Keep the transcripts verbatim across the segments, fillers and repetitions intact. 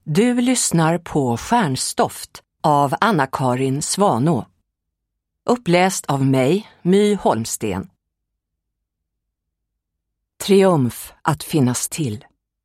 Du lyssnar på Stjärnstoft av Anna-Karin Svanå. Uppläst av mig, My Holmsten. Triumf att finnas till.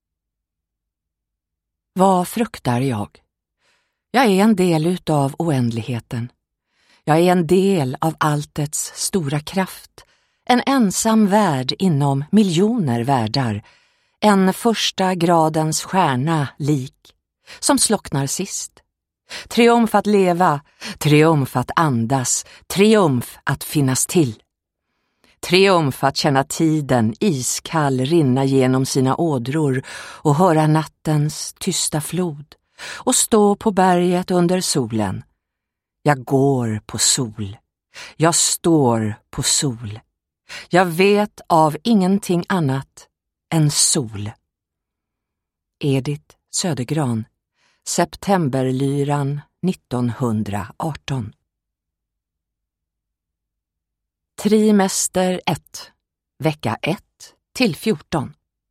Vad fruktar jag? Jag är en del utav oändligheten. Jag är en del av alltets stora kraft. En ensam värld inom miljoner världar. En första gradens stjärna lik, som slocknar sist. Triumf att leva, triumf att andas, triumf att finnas till. Triumf att känna tiden iskall rinna genom sina ådror och höra nattens tysta flod och stå på berget under solen. Jag går på sol. Jag står på sol. Jag vet av ingenting annat än sol. Edith Södergran, Septemberlyran nittonhundraarton. Trimester ett, vecka ett till fjorton.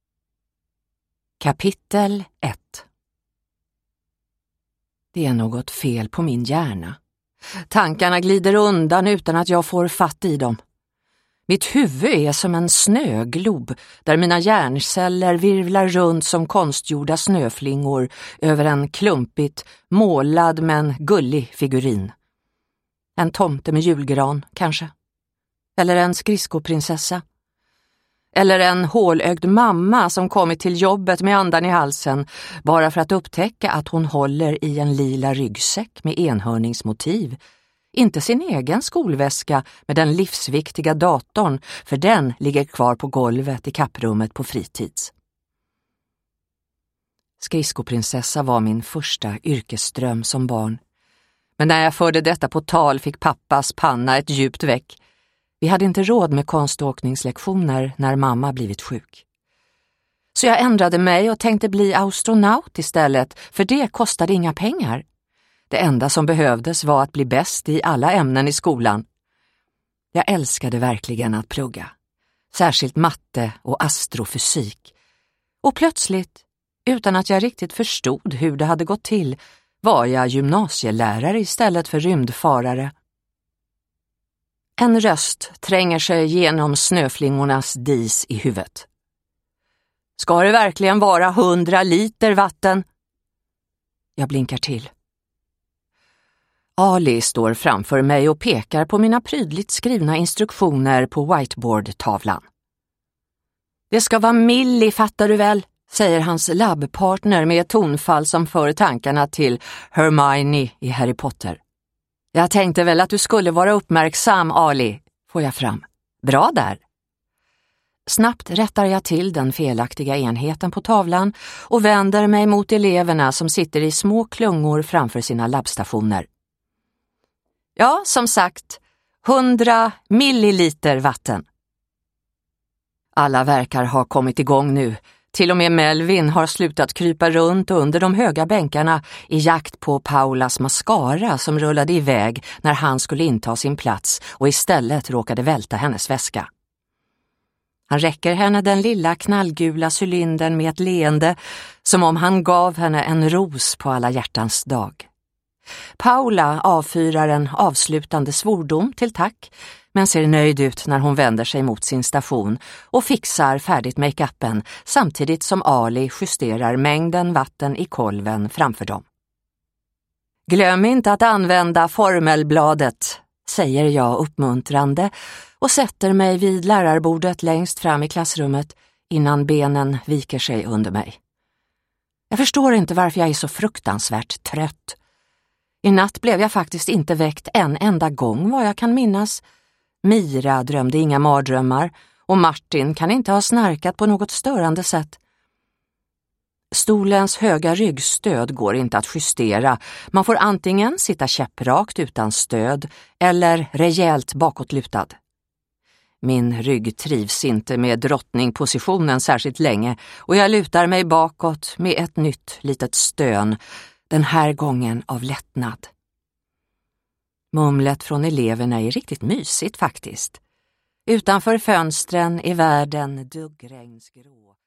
Kapitel ett. Det är något fel på min hjärna. Tankarna glider undan utan att jag får fatt i dem. Mitt huvud är som en snöglob där mina hjärnceller virvlar runt som konstgjorda snöflingor över en klumpigt målad men gullig figurin. En tomte med julgran, kanske. Eller en skridskoprinsessa. Eller en hålögd mamma som kommit till jobbet med andan i halsen bara för att upptäcka att hon håller i en lila ryggsäck med enhörningsmotiv. Inte sin egen skolväska med den livsviktiga datorn, för den ligger kvar på golvet i kapprummet på fritids. Skridskoprinsessa var min första yrkesström som barn. Men när jag förde detta på tal fick pappas panna ett djupt väck. Vi hade inte råd med konståkningslektioner när mamma blivit sjuk. Så jag ändrade mig och tänkte bli astronaut istället, för det kostade inga pengar. Det enda som behövdes var att bli bäst i alla ämnen i skolan. Jag älskade verkligen att plugga. Särskilt matte och astrofysik. Och plötsligt, utan att jag riktigt förstod hur det hade gått till, var jag gymnasielärare istället för rymdfarare. En röst tränger sig genom snöflingornas dis i huvudet. Ska det verkligen vara hundra liter vatten? Jag blinkar till. Ali står framför mig och pekar på mina prydligt skrivna instruktioner på whiteboardtavlan. Det ska vara milli, fattar du väl, säger hans labbpartner med ett tonfall som för tankarna till Hermione i Harry Potter. Jag tänkte väl att du skulle vara uppmärksam, Ali, får jag fram. Bra där. Snabbt rättar jag till den felaktiga enheten på tavlan och vänder mig mot eleverna som sitter i små klungor framför sina labbstationer. Ja, som sagt, hundra milliliter vatten. Alla verkar ha kommit igång nu. Till och med Melvin har slutat krypa runt under de höga bänkarna i jakt på Paulas mascara som rullade iväg när han skulle inta sin plats och istället råkade välta hennes väska. Han räcker henne den lilla knallgula cylindern med ett leende som om han gav henne en ros på alla hjärtans dag. Paula avfyrar en avslutande svordom till tack, men ser nöjd ut när hon vänder sig mot sin station och fixar färdigt make-upen samtidigt som Ali justerar mängden vatten i kolven framför dem. Glöm inte att använda formelbladet, säger jag uppmuntrande och sätter mig vid lärarbordet längst fram i klassrummet innan benen viker sig under mig. Jag förstår inte varför jag är så fruktansvärt trött. I natt blev jag faktiskt inte väckt en enda gång vad jag kan minnas. Mira drömde inga mardrömmar och Martin kan inte ha snarkat på något störande sätt. Stolens höga ryggstöd går inte att justera. Man får antingen sitta käpprakt utan stöd eller rejält bakåtlutad. Min rygg trivs inte med drottningpositionen särskilt länge och jag lutar mig bakåt med ett nytt litet stön, den här gången av lättnad. Mumlet från eleverna är riktigt mysigt faktiskt. Utanför fönstren är världen duggregnsgrå.